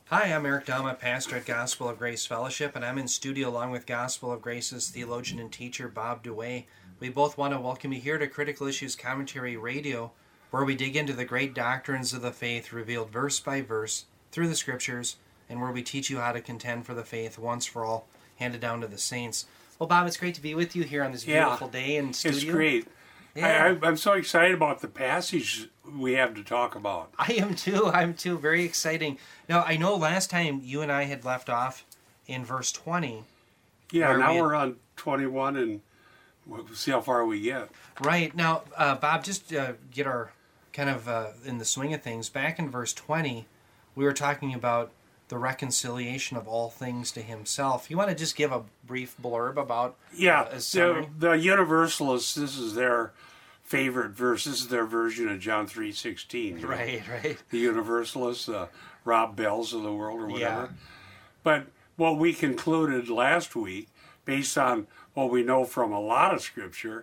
Hi, I'm Eric Dama, pastor at Gospel of Grace Fellowship, and I'm in studio along with Gospel of Grace's theologian and teacher, Bob DeWay. We both want to welcome you here to Critical Issues Commentary Radio, where we dig into the great doctrines of the faith revealed verse by verse through the Scriptures, and where we teach you how to contend for the faith once for all, handed down to the saints. Well, Bob, it's great to be with you here on this beautiful day in studio. It's great. Yeah. I'm so excited about the passage we have to talk about. I am too. I'm too. Very exciting. Now, I know last time you and I had left off in verse 20. Yeah, now we're on 21, and we'll see how far we get. Right. Now, Bob, just get our kind of in the swing of things. Back in verse 20, we were talking about the reconciliation of all things to himself. You want to just give a brief blurb about a summary? The Universalists, this is their favorite verse. This is their version of John 3:16. Right. The Universalists, Rob Bells of the world or whatever. Yeah. But what we concluded last week, based on what we know from a lot of Scripture,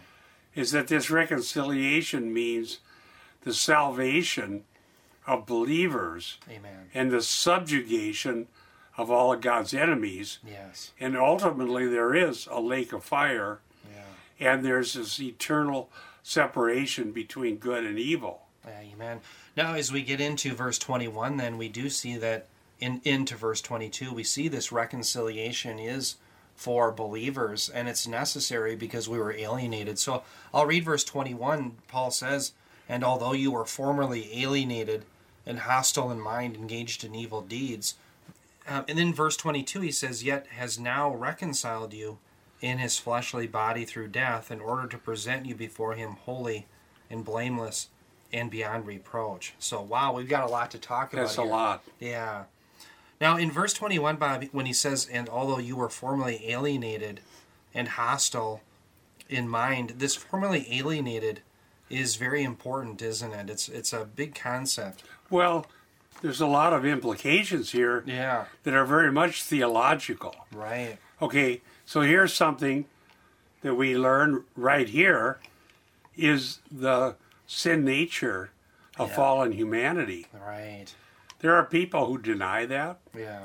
is that this reconciliation means the salvation of believers. Amen. And the subjugation of all of God's enemies. Yes. And ultimately there is a lake of fire. Yeah. And there's this eternal separation between good and evil. Amen. Now, as we get into verse 21, then we do see that into verse 22, we see this reconciliation is for believers, and it's necessary because we were alienated. So I'll read verse 21. Paul says, "And although you were formerly alienated and hostile in mind, engaged in evil deeds." And then verse 22, he says, "Yet has now reconciled you in his fleshly body through death, in order to present you before him holy and blameless and beyond reproach." So, wow, we've got a lot to talk about. That's a lot. Yeah. Now, in verse 21, Bob, when he says, "And although you were formerly alienated and hostile in mind," this formerly alienated is very important, isn't it? It's a big concept. Well, there's a lot of implications here that are very much theological. Right. Okay, so here's something that we learn right here is the sin nature of fallen humanity. Right. There are people who deny that. Yeah.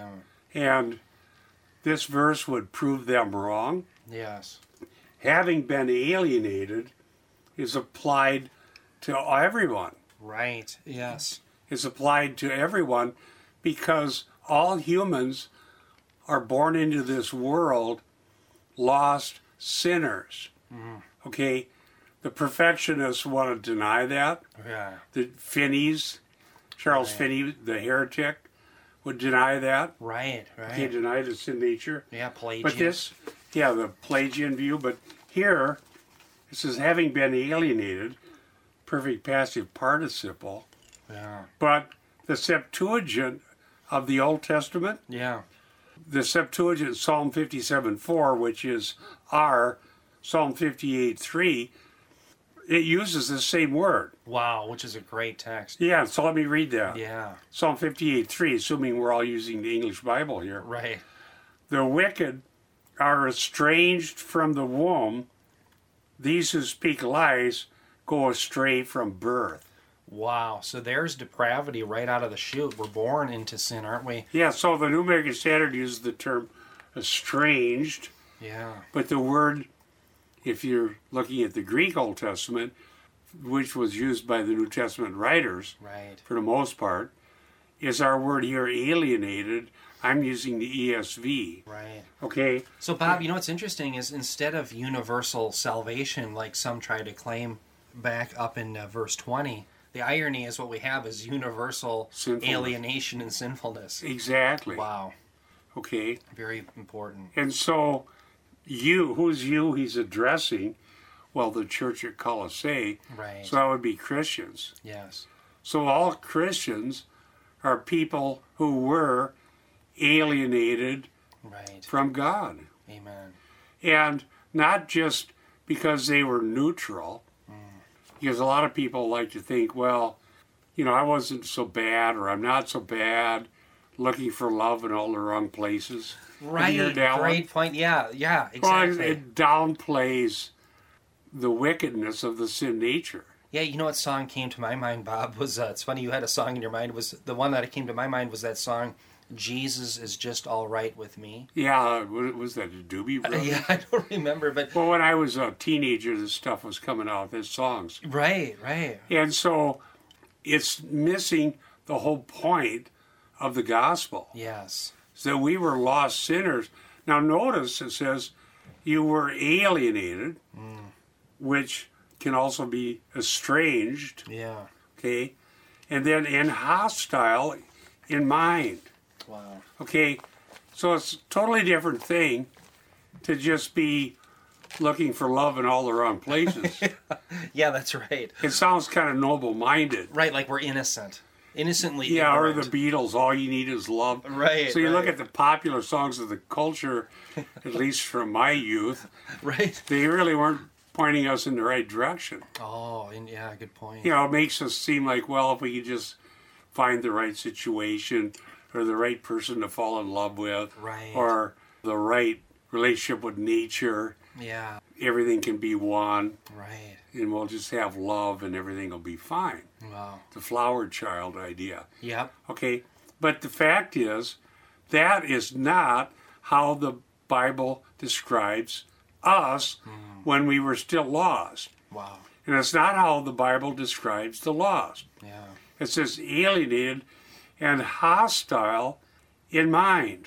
And this verse would prove them wrong. Yes. Having been alienated is applied to everyone. Right. Yes. It's applied to everyone because all humans are born into this world lost sinners. Okay? The perfectionists want to deny that. Yeah. The Finneys, Charles Finney, the heretic, would deny that. Right. He denied the sin nature. Yeah, Pelagian. But the Pelagian view, but here it says, having been alienated, perfect passive participle. Yeah. But the Septuagint of the Old Testament, the Septuagint Psalm 57:4, which is our Psalm 58:3, it uses the same word. Wow, which is a great text. Yeah, so let me read that. Yeah. Psalm 58:3, assuming we're all using the English Bible here. Right. The wicked are estranged from the womb. These who speak lies go astray from birth. Wow. So there's depravity right out of the chute. We're born into sin, aren't we? Yeah, so the New American Standard uses the term estranged. Yeah. But the word, if you're looking at the Greek Old Testament, which was used by the New Testament writers, for the most part, is our word here, alienated. I'm using the ESV. Right. Okay. So, Bob, you know what's interesting is instead of universal salvation, like some try to claim back up in verse 20, the irony is what we have is universal alienation and sinfulness. Exactly. Wow. Okay. Very important. And so, who's you he's addressing? Well, the church at Colossae. Right. So that would be Christians. Yes. So all Christians are people who were alienated from God. Amen. And not just because they were neutral, because a lot of people like to think, well, I wasn't so bad, or I'm not so bad, looking for love in all the wrong places. Right, great point. Yeah, exactly. Well, it downplays the wickedness of the sin nature. Yeah, you know what song came to my mind, Bob? Was it's funny you had a song in your mind. Was the one that came to my mind was that song, "Jesus is Just All Right with Me." Yeah, was that the Doobie Brothers? Yeah, I don't remember, but Well, when I was a teenager, this stuff was coming out, these songs. right. And so it's missing the whole point of the gospel. Yes. So we were lost sinners. Now notice it says you were alienated, which can also be estranged, Yeah. okay? And then hostile in mind. Wow. Okay, so it's a totally different thing to just be looking for love in all the wrong places. Yeah, that's right. It sounds kind of noble-minded. Right, like we're innocent. Innocently Yeah, or the ignorant. Beatles, all you need is love. Right, So you look right. at the popular songs of the culture, at least from my youth, Right. they really weren't pointing us in the right direction. Oh, and yeah, good point. You know, it makes us seem like, well, if we could just find the right situation or the right person to fall in love with, Right. or the right relationship with nature, Yeah, everything can be one, right. and we'll just have love and everything will be fine. Wow. The flower child idea. Yep. Okay, but the fact is, that is not how the Bible describes us when we were still lost. Wow. And it's not how the Bible describes the lost. Yeah. It says alienated and hostile in mind.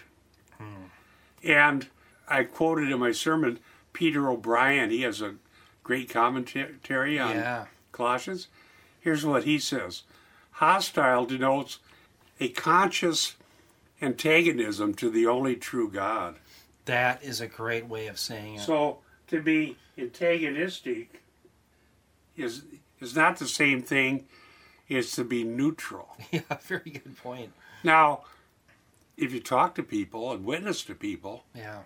And I quoted in my sermon Peter O'Brien. He has a great commentary on Yeah. Colossians. Here's what he says. Hostile denotes a conscious antagonism to the only true God. That is a great way of saying it. So to be antagonistic is not the same thing as to be neutral. Yeah, very good point. Now, if you talk to people and witness to people, Yeah,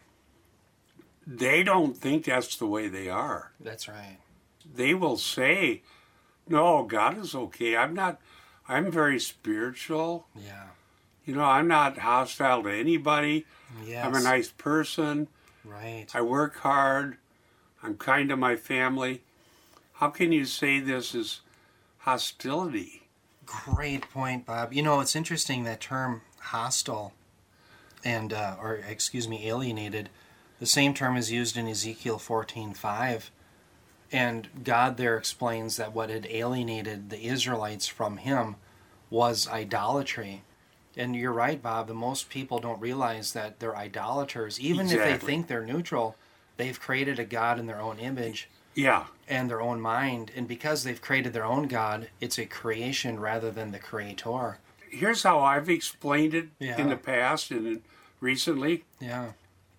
they don't think that's the way they are. that's right. They will say, no, God is okay. I'm very spiritual. Yeah. You know, I'm not hostile to anybody. Yes. I'm a nice person. Right. I work hard. I'm kind to my family. How can you say this is hostility? Great point, Bob. You know, it's interesting that term hostile and alienated. The same term is used in Ezekiel 14:5, and God there explains that what had alienated the Israelites from Him was idolatry. And you're right, Bob. The most people don't realize that they're idolaters, even if they Exactly. think they're neutral. They've created a God in their own image Yeah. and their own mind, and because they've created their own God, it's a creation rather than the creator. Here's how I've explained it Yeah. in the past and recently. Yeah,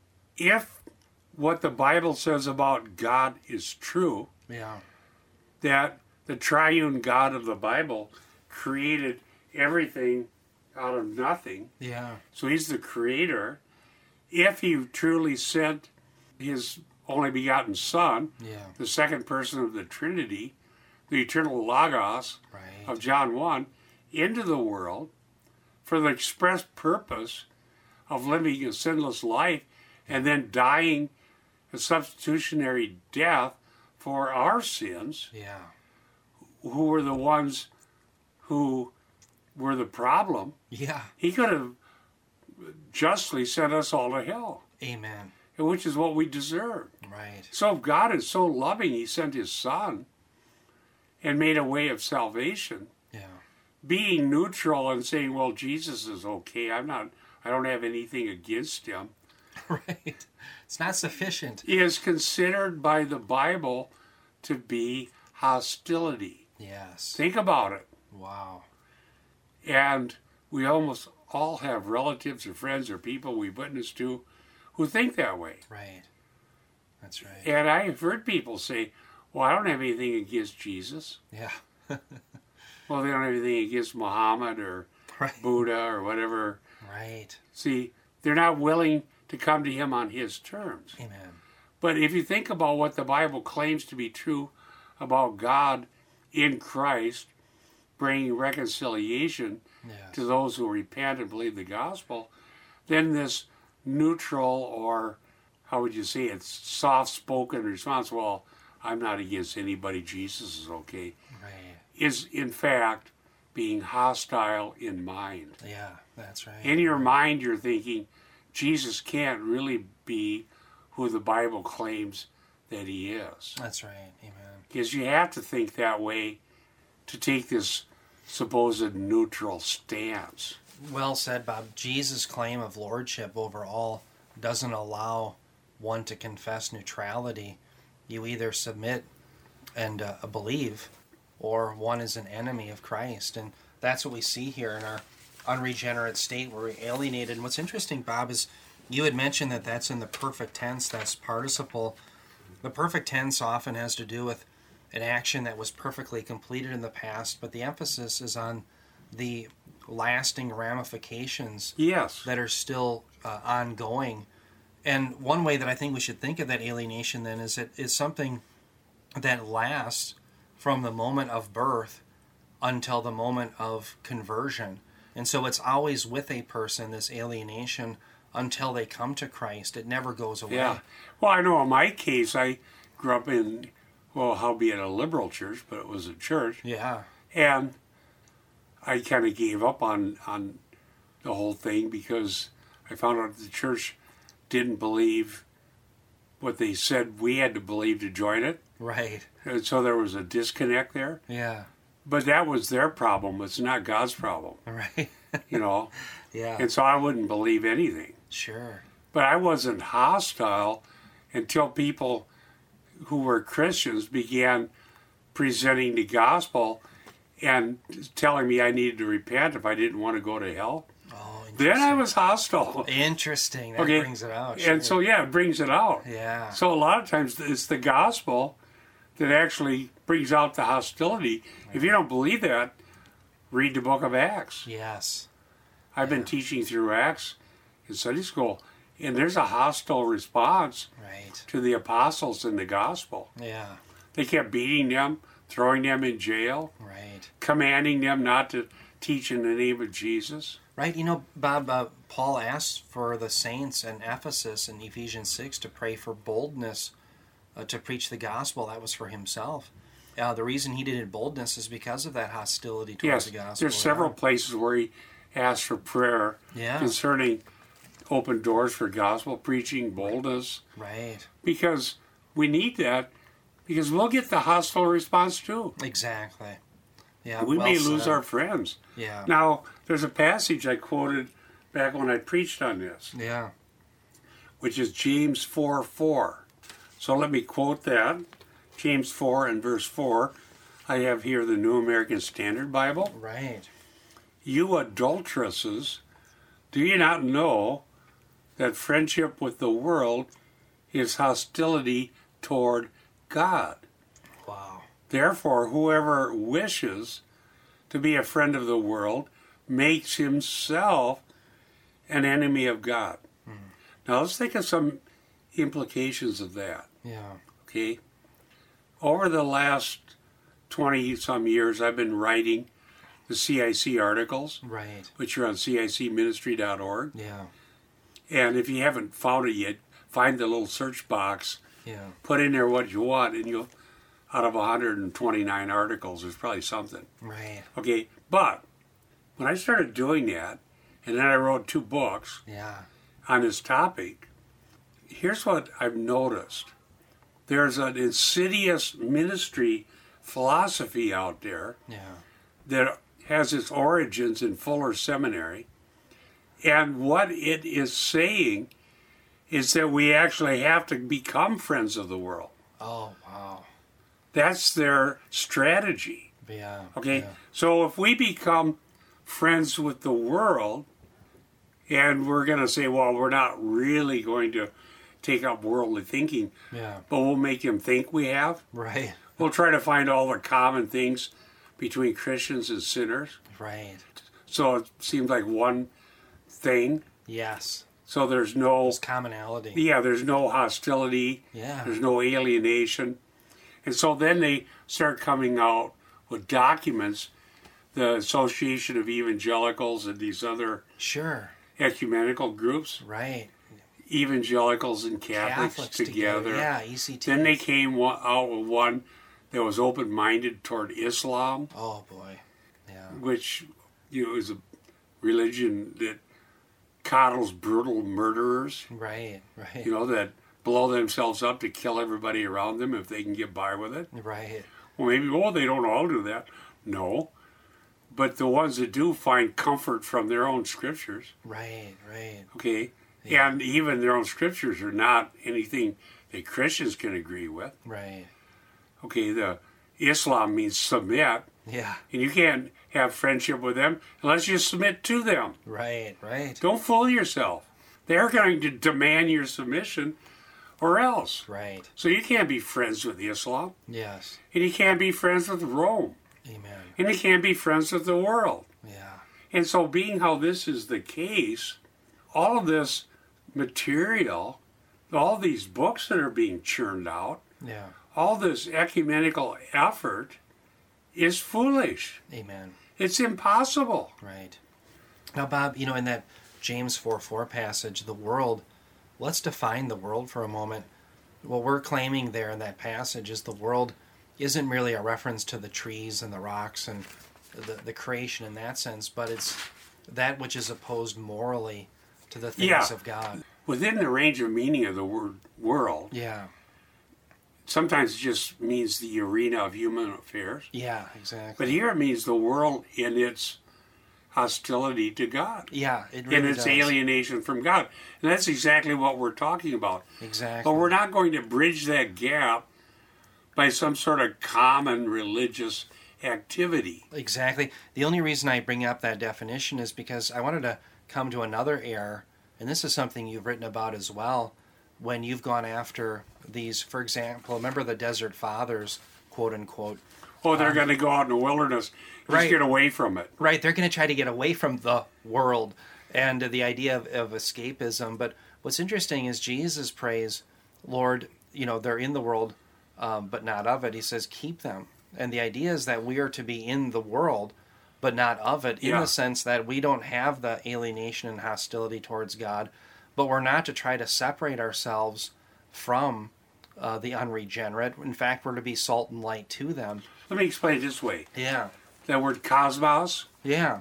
If what the Bible says about God is true, yeah, that the triune God of the Bible created everything out of nothing, yeah, so he's the creator. If he truly sent his only begotten Son, yeah, the second person of the Trinity, the eternal Logos right, of John 1, into the world for the express purpose of living a sinless life and then dying a substitutionary death for our sins, yeah, who were the ones who were the problem. yeah, He could have justly sent us all to hell, amen, which is what we deserve. right, So if God is so loving, he sent his Son and made a way of salvation. yeah, Being neutral and saying, well, Jesus is okay, I don't have anything against him, right. It's not sufficient. is considered by the Bible to be hostility. Yes. Think about it. Wow. And we almost all have relatives or friends or people we witness to who think that way. Right. That's right. And I've heard people say, well, I don't have anything against Jesus. Yeah. Well, they don't have anything against Muhammad or Right. Buddha or whatever. Right. See, they're not willing to come to him on his terms. Amen. But if you think about what the Bible claims to be true about God in Christ, bringing reconciliation Yes. to those who repent and believe the gospel, then this neutral, or how would you say it, soft-spoken response, well, I'm not against anybody, Jesus is okay. Right. is in fact being hostile in mind. Yeah, that's right. In your mind, you're thinking, Jesus can't really be who the Bible claims that he is. That's right. Amen. Because you have to think that way to take this supposed neutral stance. Well said, Bob. Jesus' claim of lordship over all doesn't allow one to confess neutrality. You either submit and believe, or one is an enemy of Christ. And that's what we see here in our unregenerate state where we're alienated. And what's interesting, Bob, is you had mentioned that that's in the perfect tense, that's participle. The perfect tense often has to do with an action that was perfectly completed in the past, but the emphasis is on the lasting ramifications Yes. that are still ongoing. And one way that I think we should think of that alienation then is it is something that lasts from the moment of birth until the moment of conversion. And so it's always with a person, this alienation, until they come to Christ. It never goes away. Yeah. Well, I know in my case, I grew up in, well, howbeit a liberal church, but it was a church. Yeah. And I kind of gave up on the whole thing because I found out the church didn't believe what they said we had to believe to join it. Right. And so there was a disconnect there. Yeah. But that was their problem. It's not God's problem, Right. you know. Yeah. And so I wouldn't believe anything. Sure. But I wasn't hostile until people who were Christians began presenting the gospel and telling me I needed to repent if I didn't want to go to hell. Oh, Then I was hostile. interesting. That Okay. brings it out. And so, yeah, it brings it out. Yeah. So a lot of times it's the gospel that actually brings out the hostility. If you don't believe that, read the book of Acts. Yes. I've been teaching through Acts in Sunday school, and there's a hostile response Right. to the apostles in the gospel. Yeah. They kept beating them, throwing them in jail, Right. commanding them not to teach in the name of Jesus. Right. You know, Bob, Paul asked for the saints in Ephesus in Ephesians 6 to pray for boldness to preach the gospel. That was for himself. The reason he did boldness is because of that hostility towards Yes, the gospel. there's several Yeah. places where he asked for prayer Yeah. concerning open doors for gospel preaching, boldness, Right. because we need that, because we'll get the hostile response too. Exactly. Yeah. We well may lose said. our friends. Yeah. Now, there's a passage I quoted back when I preached on this, Yeah. which is James 4:4. So let me quote that. James 4 and verse 4. I have here the New American Standard Bible. Right. You adulteresses, do you not know that friendship with the world is hostility toward God? Wow. Therefore, whoever wishes to be a friend of the world makes himself an enemy of God. Now let's think of some implications of that. Yeah. Okay? Over the last 20-some years, I've been writing the CIC articles, Right. which are on cicministry.org. Yeah. And if you haven't found it yet, find the little search box, Yeah. put in there what you want, and you'll, out of 129 articles, there's probably something. Right. Okay, but when I started doing that, and then I wrote 2 books Yeah. on this topic, here's what I've noticed. There's an insidious ministry philosophy out there Yeah. that has its origins in Fuller Seminary. And what it is saying is that we actually have to become friends of the world. Oh, wow. That's their strategy. Yeah. Okay? Yeah. So if we become friends with the world, and we're going to say, well, we're not really going to take up worldly thinking, Yeah. but we'll make them think we have. Right. We'll try to find all the common things between Christians and sinners. Right. So it seems like one thing. Yes. So there's no, There's commonality. there's no hostility. Yeah. There's no alienation. And so then they start coming out with documents, the Association of Evangelicals and these other Sure. ecumenical groups, Right. evangelicals and Catholics together. Yeah. ECT. Then they came out with one that was open-minded toward Islam, Oh boy. Yeah. which is a religion that coddles brutal murderers, Right. Right. that blow themselves up to kill everybody around them if they can get by with it. Right. Well, maybe, they don't all do that. No. But the ones that do find comfort from their own scriptures, Right. Right. okay? Yeah. And even their own scriptures are not anything that Christians can agree with. Right. Okay, the Islam means submit, Yeah. and you can't have friendship with them unless you submit to them. Right. Right. Don't fool yourself. They're going to demand your submission or else. Right. So you can't be friends with Islam, Yes. and you can't be friends with Rome, Amen. and you can't be friends with the world. Yeah. And so, being how this is the case, all of this material, all these books that are being churned out, Yeah. all this ecumenical effort is foolish. Amen. It's impossible. Right. Now, Bob, in that James 4:4 passage, the world, let's define the world for a moment. What we're claiming there in that passage is the world isn't merely a reference to the trees and the rocks and the creation in that sense, but it's that which is opposed morally to the things Yeah. of God. Within the range of meaning of the word world, Yeah. sometimes it just means the arena of human affairs. Yeah, But exactly. here it means the world in its hostility to God, Yeah, it in really its does. alienation from God. And that's exactly what we're talking about. Exactly. But we're not going to bridge that gap by some sort of common religious activity. Exactly. The only reason I bring up that definition is because I wanted to come to another error, and this is something you've written about as well, when you've gone after these, for example, remember the Desert Fathers, quote unquote. Oh, they're going to go out in the wilderness, just Right. get away from it. Right, they're going to try to get away from the world and the idea of escapism. But what's interesting is Jesus prays, Lord, they're in the world, but not of it. He says, keep them. And the idea is that we are to be in the world, but not of it, in Yeah. the sense that we don't have the alienation and hostility towards God, but we're not to try to separate ourselves from the unregenerate. In fact, we're to be salt and light to them. Let me explain it this way. Yeah. That word cosmos, Yeah.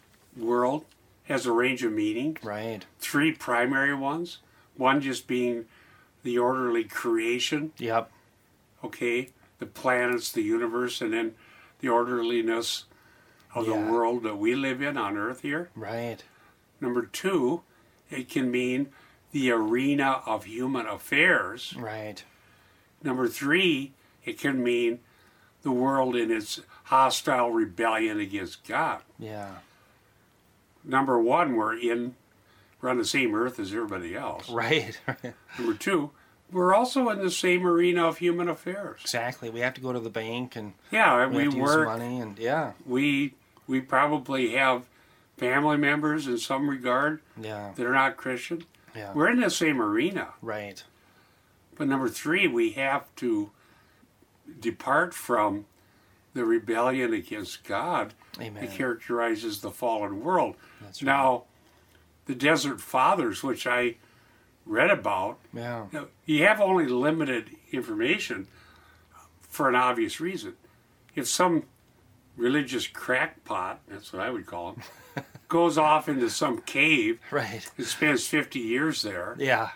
world, has a range of meaning. Right. 3 primary ones. One just being the orderly creation, Yep. okay, the planets, the universe, and then the orderliness of the Yeah. world that we live in on Earth here. Right. Number 2, it can mean the arena of human affairs. Right. Number 3, it can mean the world in its hostile rebellion against God. Yeah. Number 1, we're on the same earth as everybody else. Right. Number 2, we're also in the same arena of human affairs. Exactly. We have to go to the bank and Yeah, we we have to use work. money and yeah. We probably have family members in some regard Yeah. that are not Christian. Yeah. We're in the same arena. Right. But number 3, we have to depart from the rebellion against God Amen. that characterizes the fallen world. That's right. Now, the Desert Fathers, which I read about, Yeah. you have only limited information for an obvious reason. If some religious crackpot, that's what I would call him, goes off into some cave Right. and spends 50 years there, Yeah.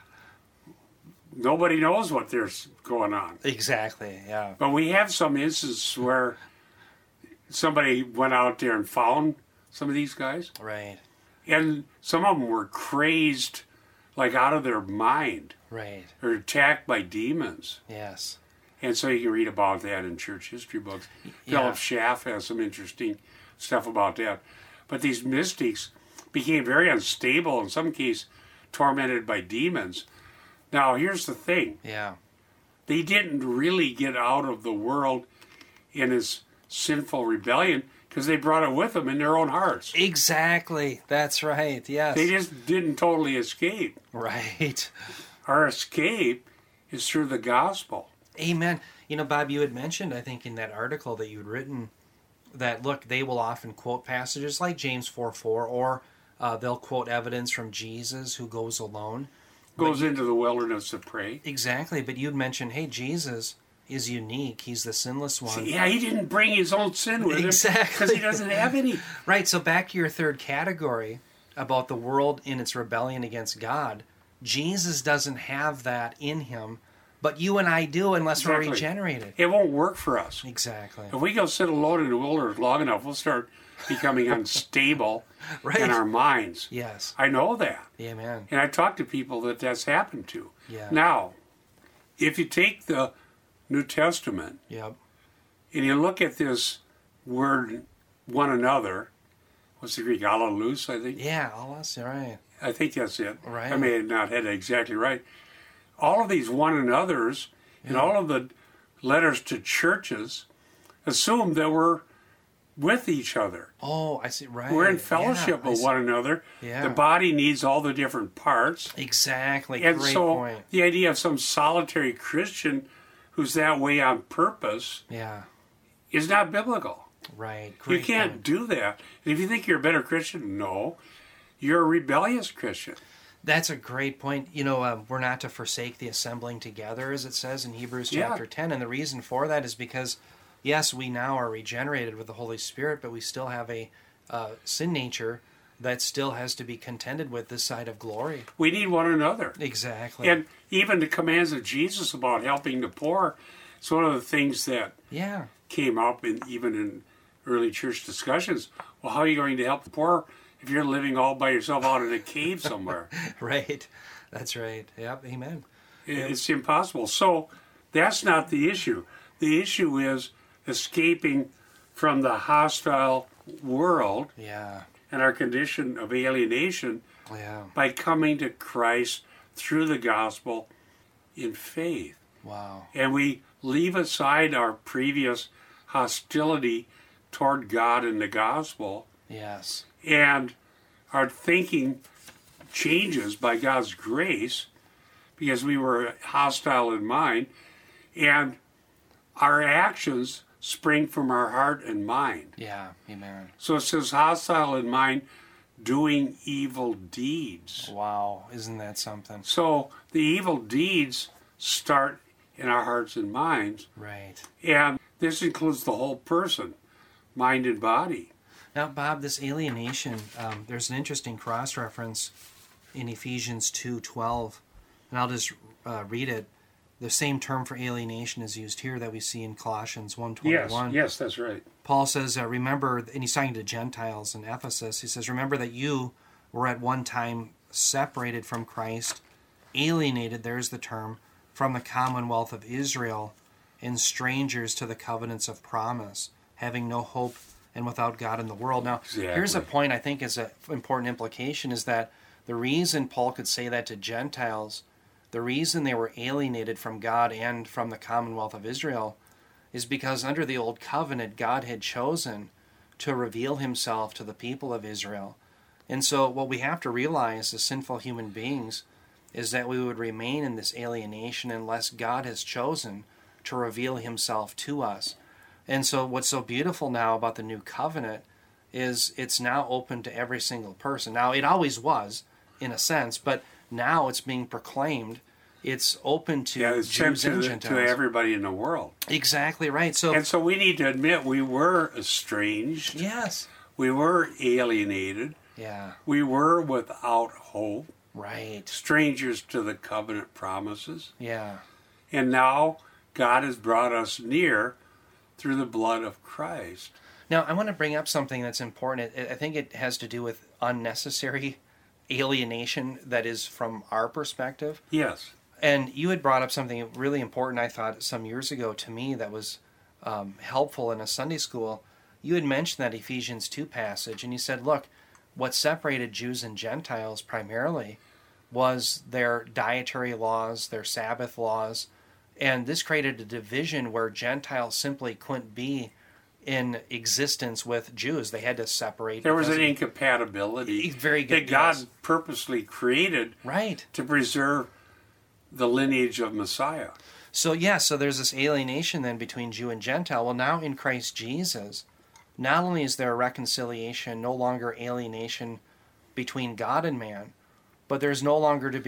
nobody knows what there's going on. Exactly. Yeah. But we have some instances where somebody went out there and found some of these guys, Right. and some of them were crazed, like out of their mind, Right. or attacked by demons. Yes. And so you can read about that in church history books. Yeah. Philip Schaff has some interesting stuff about that. But these mystics became very unstable, in some cases tormented by demons. Now, here's the thing. Yeah. They didn't really get out of the world in its sinful rebellion because they brought it with them in their own hearts. Exactly. That's right. Yes. They just didn't totally escape. Right. Our escape is through the gospel. Amen. Bob, you had mentioned, I think, in that article that you'd written that, look, they will often quote passages like James 4:4, or they'll quote evidence from Jesus who goes alone. Goes into the wilderness to pray. Exactly. But you'd mentioned, hey, Jesus is unique. He's the sinless one. Yeah, he didn't bring his own sin with him because he doesn't have any. Right, so back to your third category about the world in its rebellion against God. Jesus doesn't have that in him, but you and I do unless we're regenerated. It won't work for us. Exactly. If we go sit alone in the wilderness long enough, we'll start becoming unstable in our minds. Yes. I know that. Amen. And I talk to people that that's happened to. Yeah. Now, if you take the New Testament Yep. and you look at this word, one another, what's the Greek? Allos, I think? Yeah, all us, right. I think that's it. Right. I may have not had it exactly right. All of these one another's and all of the letters to churches assume that we're with each other. Oh, I see, right. We're in fellowship with one another. Yeah. The body needs all the different parts. Exactly. And Great so point. the idea of some solitary Christian who's that way on purpose Yeah. is not biblical. Right. Great You can't point. do that. And if you think you're a better Christian, no. You're a rebellious Christian. That's a great point. You know, we're not to forsake the assembling together, as it says in Hebrews chapter 10. And the reason for that is because, yes, we now are regenerated with the Holy Spirit, but we still have a sin nature that still has to be contended with this side of glory. We need one another. Exactly. And even the commands of Jesus about helping the poor, it's one of the things that yeah. came up even in early church discussions. Well, how are you going to help the poor if you're living all by yourself out in a cave somewhere? Right. That's right. Yep. Amen. It's impossible. So that's not the issue. The issue is escaping from the hostile world Yeah. and our condition of alienation Yeah. by coming to Christ through the gospel in faith. Wow. And we leave aside our previous hostility toward God and the gospel, Yes. and our thinking changes by God's grace because we were hostile in mind, and our actions spring from our heart and mind. Yeah. Amen. So it says hostile in mind, doing evil deeds. Wow. Isn't that something? So the evil deeds start in our hearts and minds, Right. and this includes the whole person, mind and body. Now, Bob, this alienation, there's an interesting cross-reference in Ephesians 2:12, and I'll just read it. The same term for alienation is used here that we see in Colossians 1:21. Yes, that's right. Paul says, remember, and he's talking to Gentiles in Ephesus, he says, remember that you were at one time separated from Christ, alienated, there's the term, from the commonwealth of Israel, and strangers to the covenants of promise, having no hope and without God in the world. Now, here's a point I think is an important implication, is that the reason Paul could say that to Gentiles, the reason they were alienated from God and from the commonwealth of Israel, is because under the old covenant, God had chosen to reveal himself to the people of Israel. And so what we have to realize as sinful human beings is that we would remain in this alienation unless God has chosen to reveal himself to us. And so what's so beautiful now about the new covenant is it's now open to every single person. Now, it always was, in a sense, but now it's being proclaimed. It's open to it's Jews and to Gentiles. everybody in the world. Exactly right. And so we need to admit we were estranged. Yes. We were alienated. Yeah. We were without hope. Right. Strangers to the covenant promises. Yeah. And now God has brought us near through the blood of Christ. Now, I want to bring up something that's important. I think it has to do with unnecessary alienation that is from our perspective. Yes. And you had brought up something really important, I thought, some years ago to me that was helpful in a Sunday school. You had mentioned that Ephesians 2 passage, and you said, look, what separated Jews and Gentiles primarily was their dietary laws, their Sabbath laws, and this created a division where Gentiles simply couldn't be in existence with Jews. They had to separate. There was an incompatibility very good, that God purposely created right to preserve the lineage of Messiah. So there's this alienation then between Jew and Gentile. Well, now in Christ Jesus, not only is there a reconciliation, no longer alienation between God and man, but there's no longer to be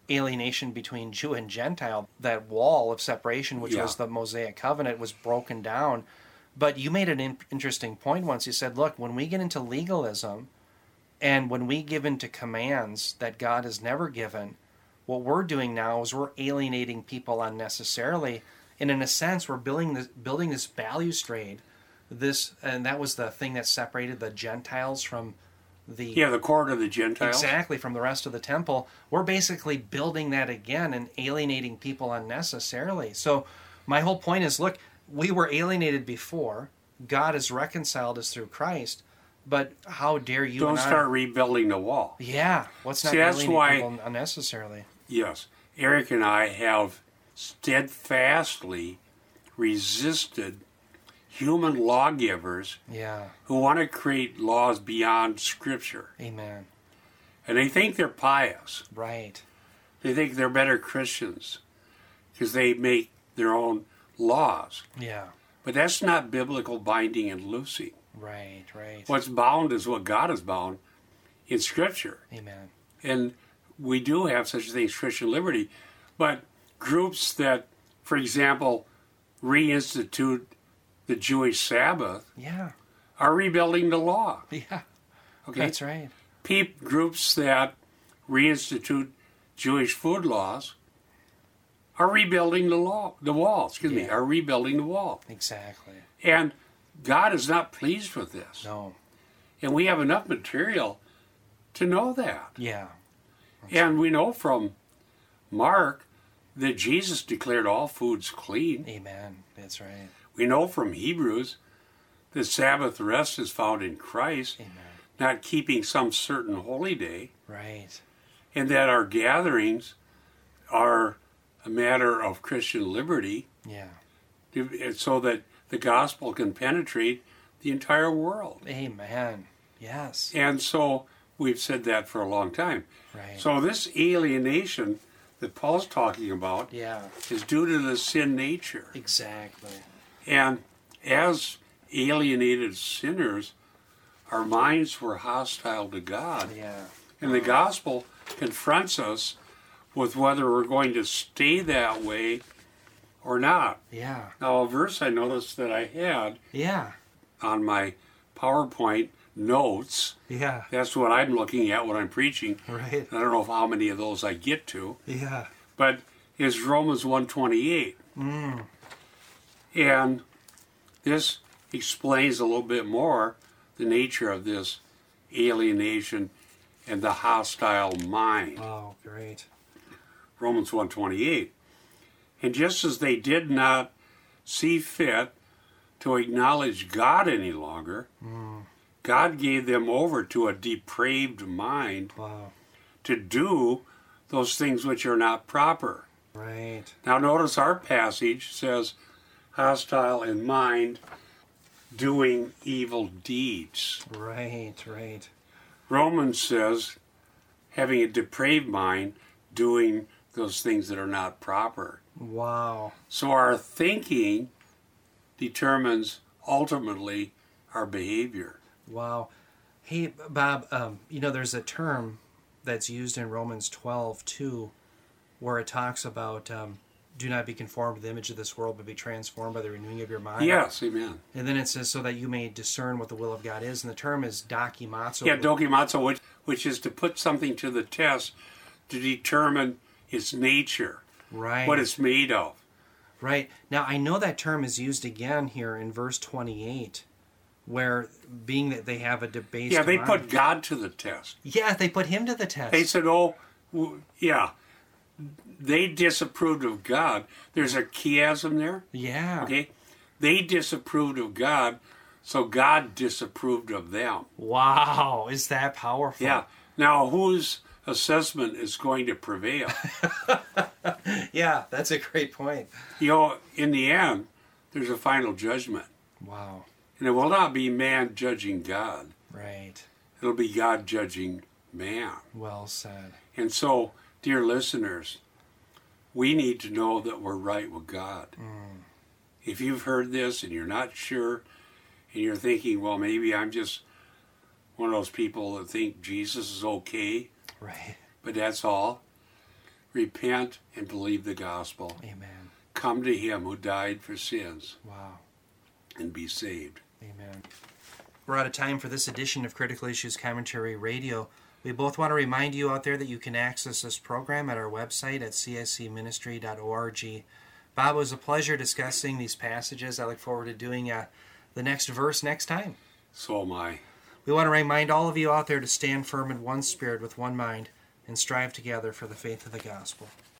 alienation between Jew and Gentile. That wall of separation, which Yeah. was the Mosaic covenant, was broken down. But you made an interesting point once. You said, look, when we get into legalism and when we give into commands that God has never given, what we're doing now is we're alienating people unnecessarily. And in a sense, we're building this balustrade. And that was the thing that separated the Gentiles from the court of the Gentiles. exactly from the rest of the temple. We're basically building that again and alienating people unnecessarily. So my whole point is, look, we were alienated before. God has reconciled us through Christ. But how dare you Don't and start I... rebuilding the wall. Yeah, let's not See, that's alienate why- people unnecessarily. Yes. Eric and I have steadfastly resisted human lawgivers Yeah, who want to create laws beyond Scripture. amen. And they think they're pious. Right. They think they're better Christians because they make their own laws. Yeah, But that's not biblical binding and loosing. right, right. What's bound is what God has bound in Scripture. Amen. And we do have such a thing as Christian liberty. But groups that, for example, reinstitute the Jewish Sabbath Yeah, are rebuilding the law. yeah, Okay? that's right. Groups that reinstitute Jewish food laws are rebuilding the wall, Yeah. are rebuilding the wall. Exactly. And God is not pleased with this. No. And we have enough material to know that. Yeah. And we know from Mark that Jesus declared all foods clean. Amen. That's right. We know from Hebrews that Sabbath rest is found in Christ, Amen. not keeping some certain holy day, Right. and that our gatherings are a matter of Christian liberty, Yeah. so that the gospel can penetrate the entire world. Amen. Yes. And so we've said that for a long time. Right. So this alienation that Paul's talking about Yeah. is due to the sin nature. Exactly. And as alienated sinners, our minds were hostile to God. Yeah. And the gospel confronts us with whether we're going to stay that way or not. Yeah. Now, a verse I noticed that I had Yeah. on my PowerPoint notes, Yeah. that's what I'm looking at when I'm preaching. Right. I don't know how many of those I get to, Yeah. but is Romans 1:28. And this explains a little bit more the nature of this alienation and the hostile mind. Oh, great. Romans 1:28. And just as they did not see fit to acknowledge God any longer, God gave them over to a depraved mind Wow. to do those things which are not proper. Right. Now notice our passage says hostile in mind, doing evil deeds. Right. Right. Romans says having a depraved mind, doing those things that are not proper. Wow. So our thinking determines ultimately our behavior. Wow. Hey, Bob, there's a term that's used in Romans 12, too, where it talks about do not be conformed to the image of this world, but be transformed by the renewing of your mind. Yes, amen. And then it says, so that you may discern what the will of God is. And the term is dokimazo. Yeah, dokimazo, which is to put something to the test to determine its nature, Right. what it's made of. Right. Now, I know that term is used again here in verse 28, where being that they have a debased Yeah, they mind. put God to the test. Yeah, they put him to the test. They said, they disapproved of God. There's a chiasm there, Yeah. okay? They disapproved of God, so God disapproved of them. Wow. Is that powerful? Yeah. Now, whose assessment is going to prevail? Yeah, that's a great point. In the end, there's a final judgment. Wow. And it will not be man judging God. Right. It'll be God judging man. Well said. And so, dear listeners, we need to know that we're right with God. If you've heard this and you're not sure, and you're thinking, well, maybe I'm just one of those people that think Jesus is okay, Right. but that's all. repent and believe the gospel. Amen. Come to him who died for sins Wow. and be saved. Amen. We're out of time for this edition of Critical Issues Commentary Radio. We both want to remind you out there that you can access this program at our website at cscministry.org. Bob, it was a pleasure discussing these passages. I look forward to doing the next verse next time. So am I. We want to remind all of you out there to stand firm in one spirit with one mind and strive together for the faith of the gospel.